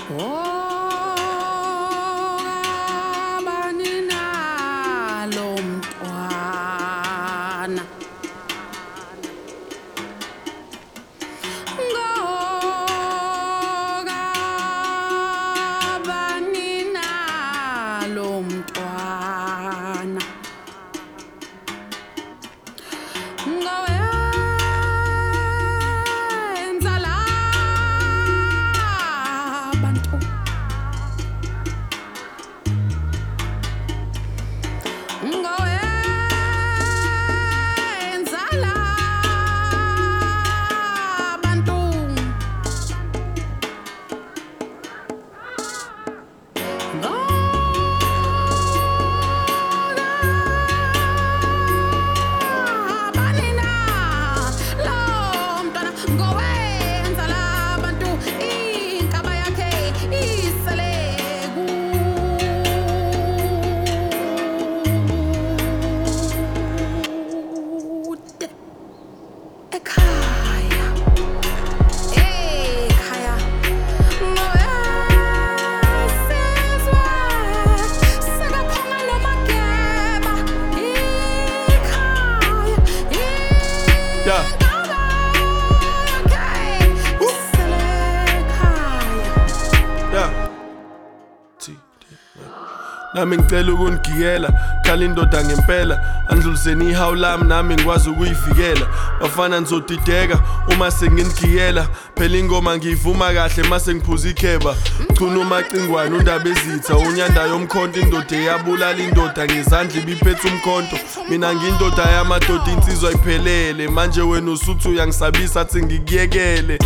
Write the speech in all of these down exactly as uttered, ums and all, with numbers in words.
Nami ngicela ukunigiyela khala indoda ngempela andluliseni ihawu lami nami ngikwazi ukuyivikela bafana nizodideka uma senginigiyela phela ingoma ngiyivuma kahle mase ngiphuza ikheba chuna umacingwane undaba ezitha unyanda yomkhonto indoda eyabulala indoda ngezandla ibiphethe umkhonto mina ngiyindoda yamadoda insizwa iphelele manje wena usuthu uyangisabisa athi ngikuyekele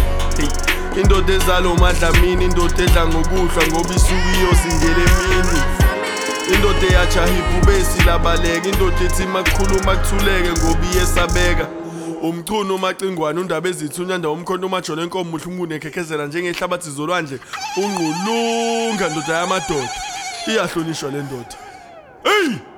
indoda ezalo madlamini indoda edla ngokuhlwa ngoba isuku iyosingela emini indoda eyajahipa ubesi labaleka indoda ethi makukhuluma kuthuleke ngoba iyesabeka umchuno umacingwane undaba ezithi unyanda womkhonto umajolo enkomo muhle ungunekhekezela njengehlabathi zolwandle unqulunga ndoda yamadoda iyahlonishwa le ndoda hey